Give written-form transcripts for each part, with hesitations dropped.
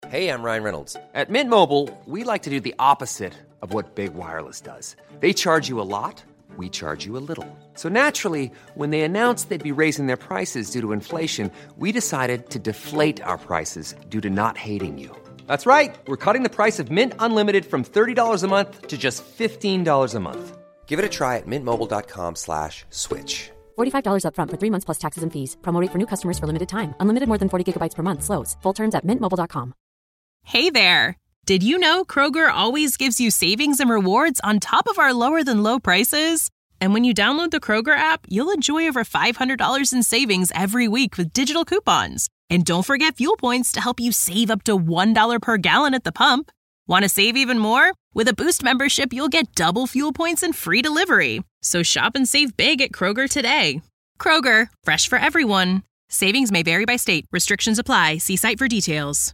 Hey, I'm Ryan Reynolds. At Mint Mobile, we like to do the opposite of what Big Wireless does. They charge you a lot, we charge you a little. So naturally, when they announced they'd be raising their prices due to inflation, we decided to deflate our prices due to not hating you. That's right. We're cutting the price of Mint Unlimited from $30 a month to just $15 a month. Give it a try at mintmobile.com/switch. $45 up front for 3 months plus taxes and fees. Promo rate for new customers for limited time. Unlimited more than 40 gigabytes per month. Slows full terms at mintmobile.com. Hey there. Did you know Kroger always gives you savings and rewards on top of our lower than low prices? And when you download the Kroger app, you'll enjoy over $500 in savings every week with digital coupons. And don't forget fuel points to help you save up to $1 per gallon at the pump. Want to save even more? With a Boost membership, you'll get double fuel points and free delivery. So shop and save big at Kroger today. Kroger, fresh for everyone. Savings may vary by state. Restrictions apply. See site for details.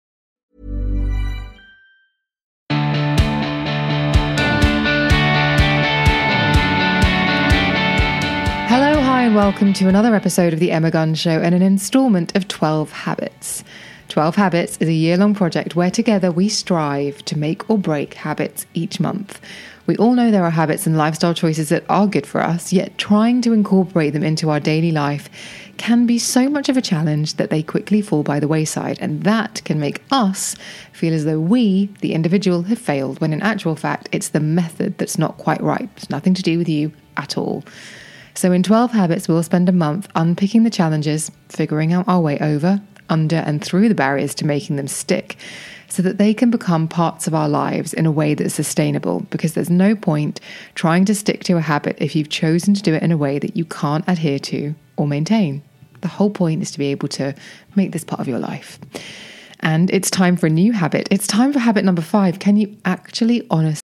Hello, hi, and welcome to another episode of The Emma Gunn Show and an instalment of 12 Habits. 12 Habits is a year-long project where together we strive to make or break habits each month. We all know there are habits and lifestyle choices that are good for us, yet trying to incorporate them into our daily life can be so much of a challenge that they quickly fall by the wayside, and that can make us feel as though we, the individual, have failed, when in actual fact it's the method that's not quite right. It's nothing to do with you at all. So in 12 Habits, we'll spend a month unpicking the challenges, figuring out our way over, under and through the barriers to making them stick, so that they can become parts of our lives in a way that's sustainable, because there's no point trying to stick to a habit if you've chosen to do it in a way that you can't adhere to or maintain. The whole point is to be able to make this part of your life. And it's time for a new habit. It's time for habit number 5. Can you actually honestly?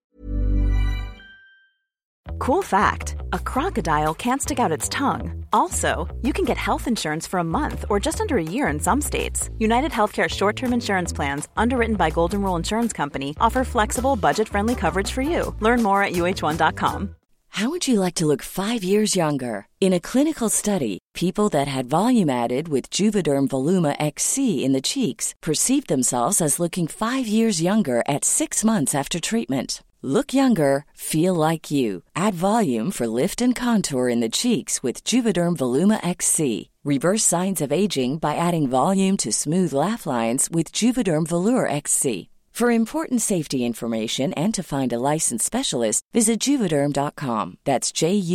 Cool fact, a crocodile can't stick out its tongue. Also, you can get health insurance for a month or just under a year in some states. United Healthcare short-term insurance plans, underwritten by Golden Rule Insurance Company, offer flexible, budget-friendly coverage for you. Learn more at uh1.com. How would you like to look 5 years younger? In a clinical study, people that had volume added with Juvederm Voluma XC in the cheeks perceived themselves as looking 5 years younger at 6 months after treatment. Look younger, feel like you. Add volume for lift and contour in the cheeks with Juvederm Voluma XC. Reverse signs of aging by adding volume to smooth laugh lines with Juvederm Volure XC. For important safety information and to find a licensed specialist, visit Juvederm.com. That's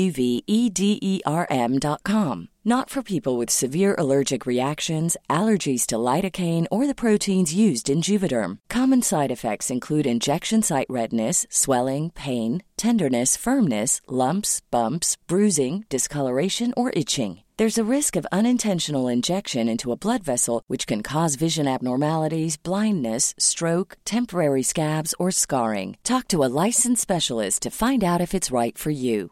JUVEDERM.com. Not for people with severe allergic reactions, allergies to lidocaine, or the proteins used in Juvederm. Common side effects include injection site redness, swelling, pain, tenderness, firmness, lumps, bumps, bruising, discoloration, or itching. There's a risk of unintentional injection into a blood vessel, which can cause vision abnormalities, blindness, stroke, temporary scabs, or scarring. Talk to a licensed specialist to find out if it's right for you.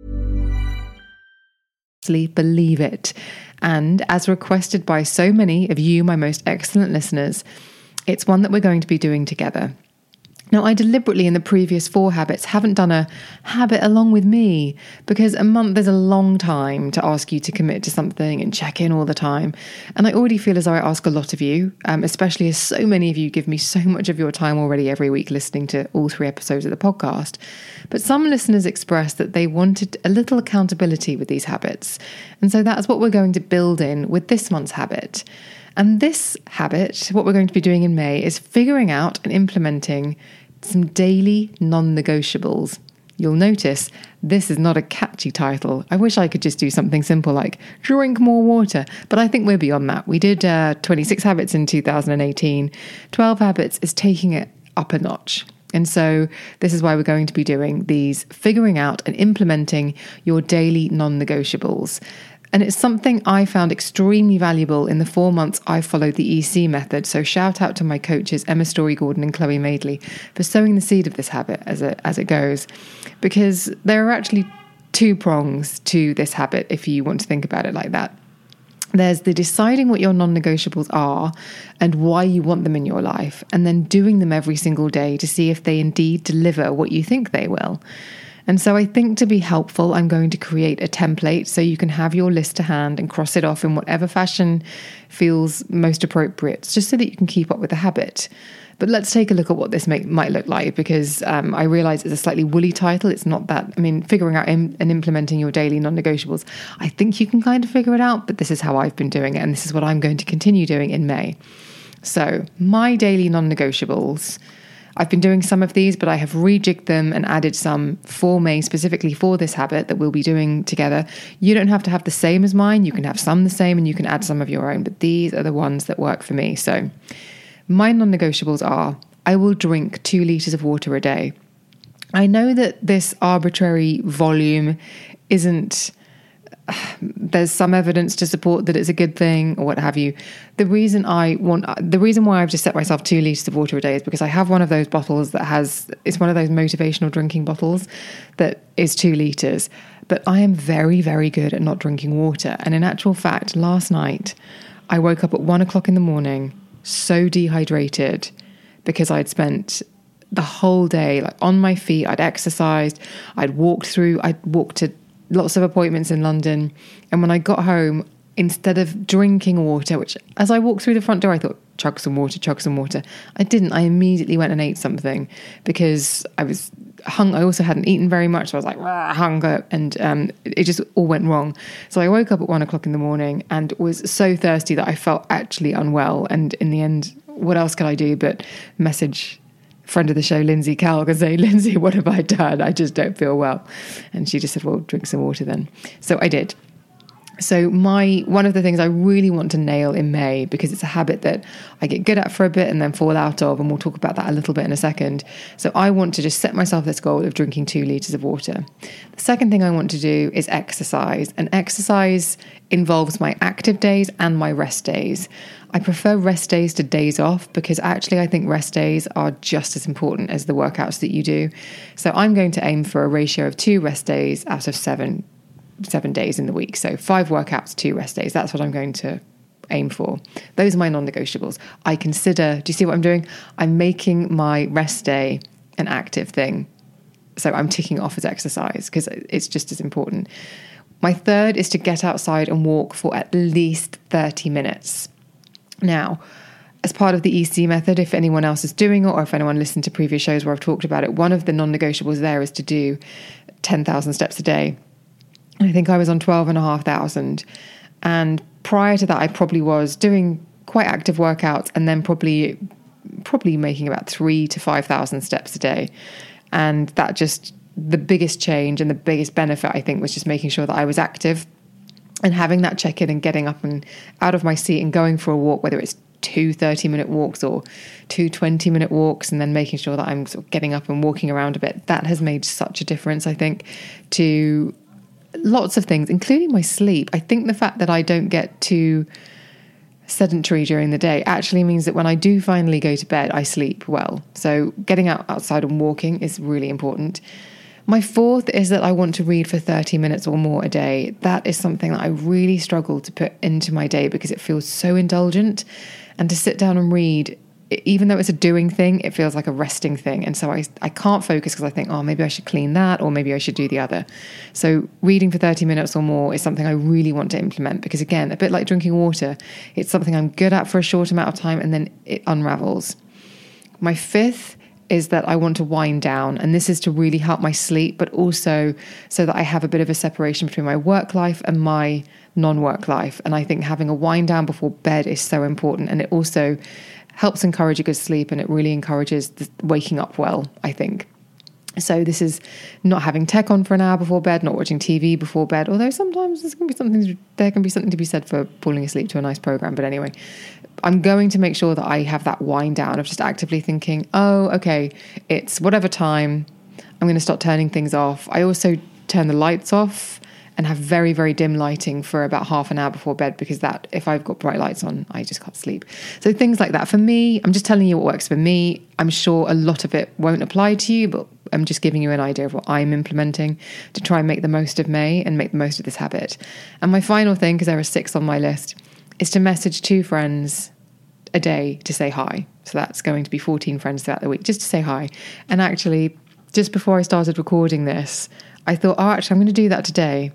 Believe it. And as requested by so many of you, my most excellent listeners, it's one that we're going to be doing together. Now, I deliberately in the previous 4 habits haven't done a habit along with me, because a month is a long time to ask you to commit to something and check in all the time. And I already feel as though I ask a lot of you, especially as so many of you give me so much of your time already every week listening to all 3 episodes of the podcast. But some listeners expressed that they wanted a little accountability with these habits. And so that's what we're going to build in with this month's habit. And this habit, what we're going to be doing in May, is figuring out and implementing some daily non-negotiables. You'll notice this is not a catchy title. I wish I could just do something simple like drink more water, but I think we're beyond that. We did 26 habits in 2018. 12 habits is taking it up a notch. And so this is why we're going to be doing these, figuring out and implementing your daily non-negotiables. And it's something I found extremely valuable in the 4 months I followed the EC method. So shout out to my coaches, Emma Story-Gordon and Chloe Madeley, for sowing the seed of this habit as it goes. Because there are actually 2 prongs to this habit, if you want to think about it like that. There's the deciding what your non-negotiables are and why you want them in your life, and then doing them every single day to see if they indeed deliver what you think they will. And so I think to be helpful, I'm going to create a template so you can have your list to hand and cross it off in whatever fashion feels most appropriate, just so that you can keep up with the habit. But let's take a look at what this might look like, because I realize it's a slightly woolly title. It's not that, figuring out and implementing your daily non-negotiables, I think you can kind of figure it out, but this is how I've been doing it, and this is what I'm going to continue doing in May. So my daily non-negotiables, I've been doing some of these, but I have rejigged them and added some for May, specifically for this habit that we'll be doing together. You don't have to have the same as mine. You can have some the same and you can add some of your own, but these are the ones that work for me. So my non-negotiables are, I will drink 2 litres of water a day. I know that this arbitrary volume there's some evidence to support that it's a good thing or what have you. The reason why I've just set myself 2 litres of water a day is because I have one of those bottles it's one of those motivational drinking bottles that is 2 litres. But I am very, very good at not drinking water. And in actual fact, last night, I woke up at 1 o'clock in the morning, so dehydrated because I'd spent the whole day on my feet. I'd exercised, I'd walked to lots of appointments in London. And when I got home, instead of drinking water, which as I walked through the front door, I thought, chug some water. I didn't. I immediately went and ate something because I was hungry. I also hadn't eaten very much. So I was like, hunger. And it just all went wrong. So I woke up at 1 o'clock in the morning and was so thirsty that I felt actually unwell. And in the end, what else could I do but message friend of the show, Lindsay Cowell, and say, Lindsay, what have I done? I just don't feel well. And she just said, well, drink some water then. So I did. So one of the things I really want to nail in May, because it's a habit that I get good at for a bit and then fall out of, and we'll talk about that a little bit in a second. So I want to just set myself this goal of drinking 2 litres of water. The second thing I want to do is exercise. And exercise involves my active days and my rest days. I prefer rest days to days off because actually I think rest days are just as important as the workouts that you do. So I'm going to aim for a ratio of 2 rest days out of 7 days in the week. So 5 workouts, 2 rest days. That's what I'm going to aim for. Those are my non-negotiables. Do you see what I'm doing? I'm making my rest day an active thing. So I'm ticking it off as exercise because it's just as important. My third is to get outside and walk for at least 30 minutes. Now, as part of the EC method, if anyone else is doing it or if anyone listened to previous shows where I've talked about it, one of the non-negotiables there is to do 10,000 steps a day. I think I was on 12,500. And prior to that, I probably was doing quite active workouts and then probably making about 3,000 to 5,000 steps a day. And that just, the biggest change and the biggest benefit, I think, was just making sure that I was active and having that check-in and getting up and out of my seat and going for a walk, whether it's 2 30-minute walks or 2 20-minute walks, and then making sure that I'm sort of getting up and walking around a bit. That has made such a difference, I think, to lots of things, including my sleep. I think the fact that I don't get too sedentary during the day actually means that when I do finally go to bed, I sleep well. So getting outside and walking is really important. My fourth is that I want to read for 30 minutes or more a day. That is something that I really struggle to put into my day because it feels so indulgent. And to sit down and read, even though it's a doing thing, it feels like a resting thing. And so I can't focus because I think, maybe I should clean that or maybe I should do the other. So reading for 30 minutes or more is something I really want to implement because, again, a bit like drinking water, it's something I'm good at for a short amount of time and then it unravels. My fifth is that I want to wind down, and this is to really help my sleep, but also so that I have a bit of a separation between my work life and my non-work life. And I think having a wind down before bed is so important, and it also helps encourage a good sleep, and it really encourages waking up well, I think. So this is not having tech on for an hour before bed, not watching TV before bed, although sometimes there can be something to be said for falling asleep to a nice program. But anyway, I'm going to make sure that I have that wind down of just actively thinking, okay, it's whatever time, I'm going to start turning things off. I also turn the lights off and have very, very dim lighting for about half an hour before bed because that, if I've got bright lights on, I just can't sleep. So things like that. For me, I'm just telling you what works for me. I'm sure a lot of it won't apply to you, but I'm just giving you an idea of what I'm implementing to try and make the most of May and make the most of this habit. And my final thing, because there are 6 on my list, is to message 2 friends a day to say hi. So that's going to be 14 friends throughout the week, just to say hi. And actually, just before I started recording this, I thought, oh, actually, I'm going to do that today.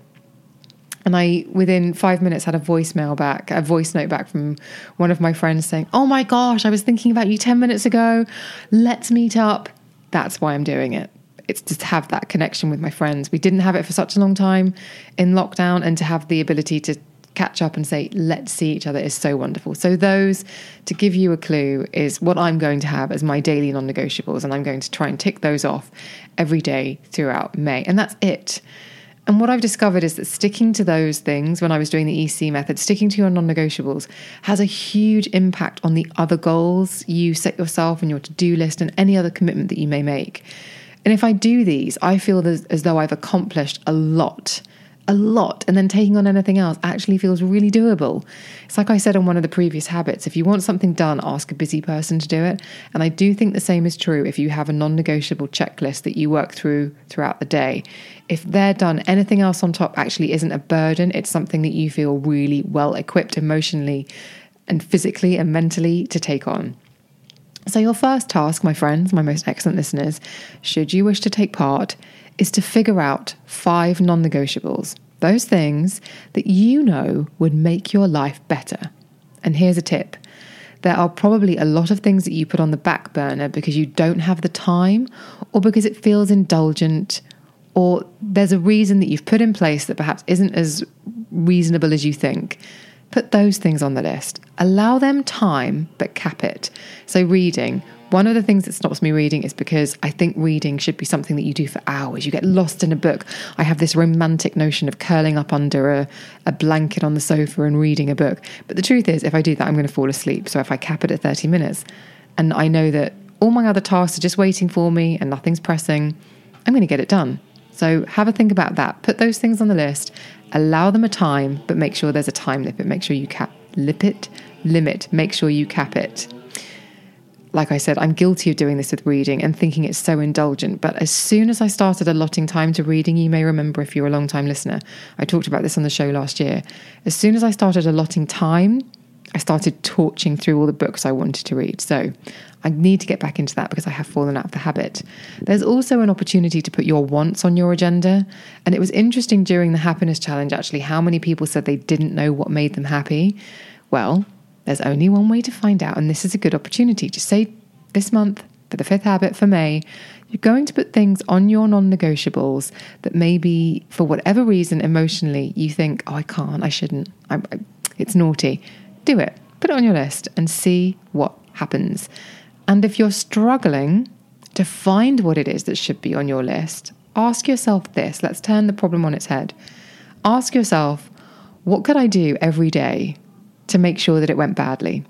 And I, within 5 minutes, had a voice note back from one of my friends saying, oh my gosh, I was thinking about you 10 minutes ago. Let's meet up. That's why I'm doing it. It's just to have that connection with my friends. We didn't have it for such a long time in lockdown, and to have the ability to catch up and say, let's see each other is so wonderful. So those, to give you a clue, is what I'm going to have as my daily non-negotiables. And I'm going to try and tick those off every day throughout May. And that's it. And what I've discovered is that sticking to those things, when I was doing the EC method, sticking to your non-negotiables has a huge impact on the other goals you set yourself and your to-do list and any other commitment that you may make. And if I do these, I feel as though I've accomplished a lot. And then taking on anything else actually feels really doable. It's like I said on one of the previous habits, if you want something done, ask a busy person to do it. And I do think the same is true if you have a non-negotiable checklist that you work throughout the day. If they're done, anything else on top actually isn't a burden. It's something that you feel really well equipped emotionally and physically and mentally to take on. So your first task, my friends, my most excellent listeners, should you wish to take part, is to figure out 5 non-negotiables, those things that you know would make your life better. And here's a tip. There are probably a lot of things that you put on the back burner because you don't have the time, or because it feels indulgent, or there's a reason that you've put in place that perhaps isn't as reasonable as you think. Put those things on the list. Allow them time, but cap it. So reading. One of the things that stops me reading is because I think reading should be something that you do for hours. You get lost in a book. I have this romantic notion of curling up under a blanket on the sofa and reading a book. But the truth is, if I do that, I'm going to fall asleep. So if I cap it at 30 minutes, and I know that all my other tasks are just waiting for me and nothing's pressing, I'm going to get it done. So have a think about that. Put those things on the list. Allow them a time, but make sure there's a time limit. Make sure you limit. Make sure you cap it. Like I said, I'm guilty of doing this with reading and thinking it's so indulgent. But as soon as I started allotting time to reading, you may remember if you're a long-time listener, I talked about this on the show last year. As soon as I started allotting time, I started torching through all the books I wanted to read. So I need to get back into that because I have fallen out of the habit. There's also an opportunity to put your wants on your agenda. And it was interesting during the happiness challenge, actually, how many people said they didn't know what made them happy. Well, there's only one way to find out, and this is a good opportunity. Just say this month, for the 5th habit for May, you're going to put things on your non-negotiables that maybe, for whatever reason, emotionally, you think, oh, I can't, I shouldn't, it's naughty. Do it. Put it on your list and see what happens. And if you're struggling to find what it is that should be on your list, ask yourself this. Let's turn the problem on its head. Ask yourself, what could I do every day to make sure that it went badly?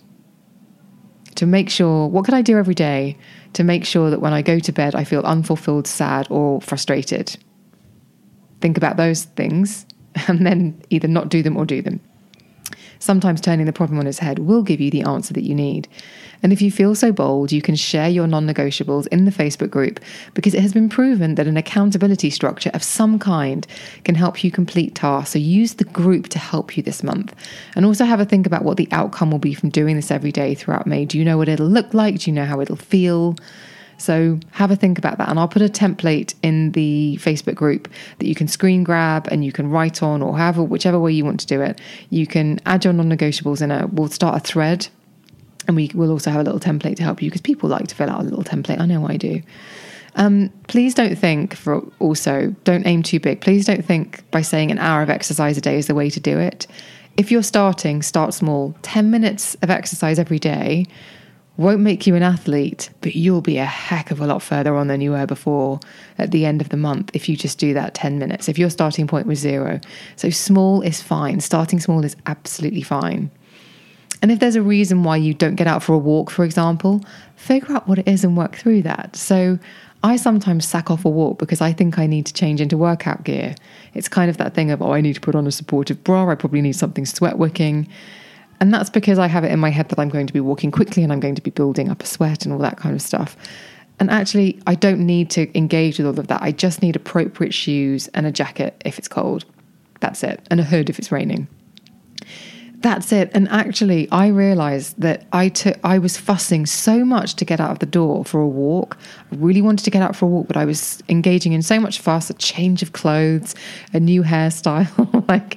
What could I do every day to make sure that when I go to bed, I feel unfulfilled, sad, or frustrated? Think about those things and then either not do them or do them. Sometimes turning the problem on its head will give you the answer that you need. And if you feel so bold, you can share your non-negotiables in the Facebook group, because it has been proven that an accountability structure of some kind can help you complete tasks. So use the group to help you this month. And also have a think about what the outcome will be from doing this every day throughout May. Do you know what it'll look like? Do you know how it'll feel? So have a think about that. And I'll put a template in the Facebook group that you can screen grab and you can write on, or whichever way you want to do it. You can add your non-negotiables in we'll start a thread, and we will also have a little template to help you, because people like to fill out a little template. I know I do. Please don't don't aim too big. Please don't think by saying an hour of exercise a day is the way to do it. If you're start small. 10 minutes of exercise every day won't make you an athlete, but you'll be a heck of a lot further on than you were before at the end of the month if you just do that 10 minutes, if your starting point was 0. So small is fine. Starting small is absolutely fine. And if there's a reason why you don't get out for a walk, for example, figure out what it is and work through that. So I sometimes sack off a walk because I think I need to change into workout gear. It's kind of that thing of, I need to put on a supportive bra. I probably need something sweat wicking. And that's because I have it in my head that I'm going to be walking quickly and I'm going to be building up a sweat and all that kind of stuff. And actually, I don't need to engage with all of that. I just need appropriate shoes and a jacket if it's cold. That's it. And a hood if it's raining. That's it. And actually, I realized that I was fussing so much to get out of the door for a walk. I really wanted to get out for a walk, but I was engaging in so much fuss, a change of clothes, a new hairstyle, like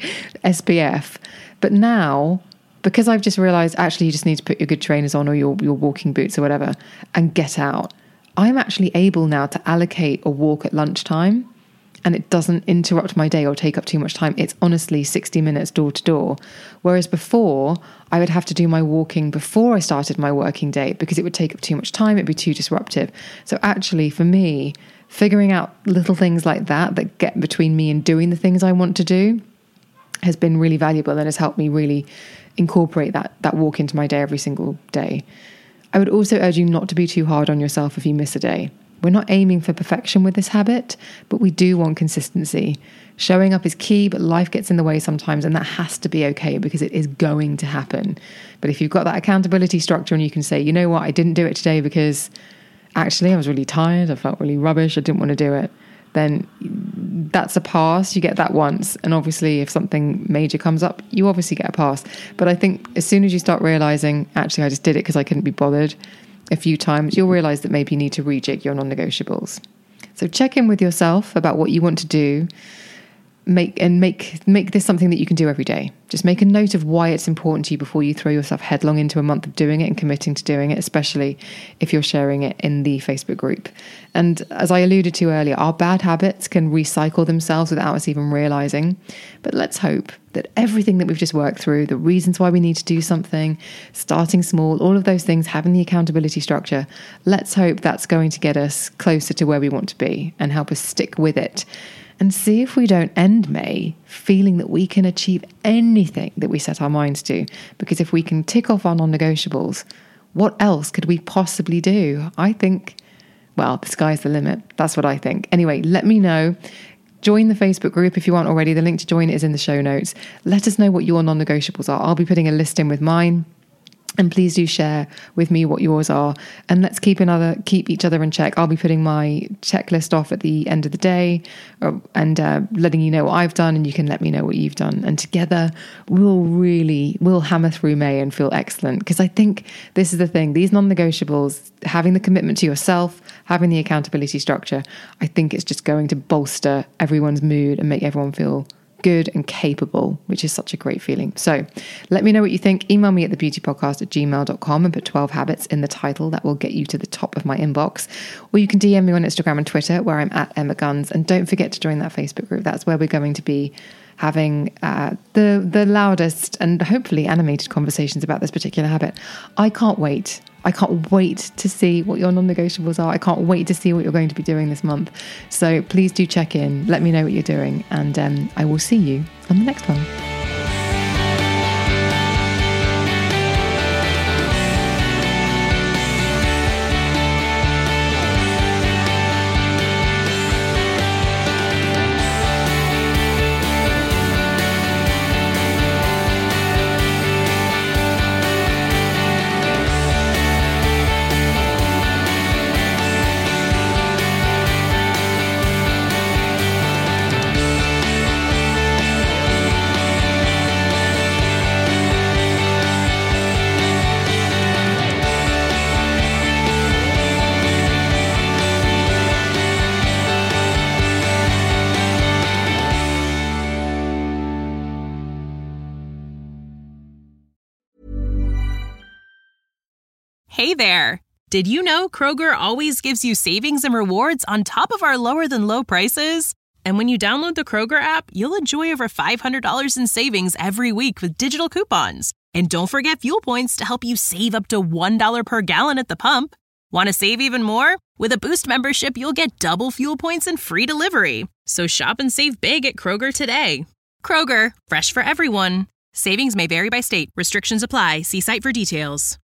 SPF. But now, because I've just realized actually you just need to put your good trainers on or your walking boots or whatever and get out, I'm actually able now to allocate a walk at lunchtime. And it doesn't interrupt my day or take up too much time. It's honestly 60 minutes door to door. Whereas before, I would have to do my walking before I started my working day because it would take up too much time. It'd be too disruptive. So actually, for me, figuring out little things like that get between me and doing the things I want to do has been really valuable and has helped me really incorporate that walk into my day every single day. I would also urge you not to be too hard on yourself if you miss a day. We're not aiming for perfection with this habit, but we do want consistency. Showing up is key, but life gets in the way sometimes, and that has to be okay because it is going to happen. But if you've got that accountability structure and you can say, you know what, I didn't do it today because actually I was really tired, I felt really rubbish, I didn't want to do it, then that's a pass. You get that once. And obviously, if something major comes up, you obviously get a pass. But I think as soon as you start realizing, actually, I just did it because I couldn't be bothered, a few times, you'll realize that maybe you need to rejig your non-negotiables. So check in with yourself about what you want to do. Make this something that you can do every day. Just make a note of why it's important to you before you throw yourself headlong into a month of doing it and committing to doing it, especially if you're sharing it in the Facebook group. And as I alluded to earlier, our bad habits can recycle themselves without us even realizing. But let's hope that everything that we've just worked through, the reasons why we need to do something, starting small, all of those things, having the accountability structure, let's hope that's going to get us closer to where we want to be and help us stick with it. And see if we don't end May feeling that we can achieve anything that we set our minds to. Because if we can tick off our non-negotiables, what else could we possibly do? I think, well, the sky's the limit. That's what I think. Anyway, let me know. Join the Facebook group if you aren't already. The link to join it is in the show notes. Let us know what your non-negotiables are. I'll be putting a list in with mine. And please do share with me what yours are. And let's keep each other in check. I'll be putting my checklist off at the end of the day and letting you know what I've done, and you can let me know what you've done. And together we'll hammer through May and feel excellent. Because I think this is the thing, these non-negotiables, having the commitment to yourself, having the accountability structure, I think it's just going to bolster everyone's mood and make everyone feel good and capable, which is such a great feeling. So let me know what you think. Email me at thebeautypodcast@gmail.com and put 12 habits in the title. That will get you to the top of my inbox. Or you can DM me on Instagram and Twitter where I'm at Emma Guns. And don't forget to join that Facebook group. That's where we're going to be having the loudest and hopefully animated conversations about this particular habit. I can't wait. I can't wait to see what your non-negotiables are. I can't wait to see what you're going to be doing this month. So please do check in. Let me know what you're doing. And I will see you on the next one. Hey there! Did you know Kroger always gives you savings and rewards on top of our lower-than-low prices? And when you download the Kroger app, you'll enjoy over $500 in savings every week with digital coupons. And don't forget Fuel Points to help you save up to $1 per gallon at the pump. Want to save even more? With a Boost membership, you'll get double Fuel Points and free delivery. So shop and save big at Kroger today. Kroger, fresh for everyone. Savings may vary by state. Restrictions apply. See site for details.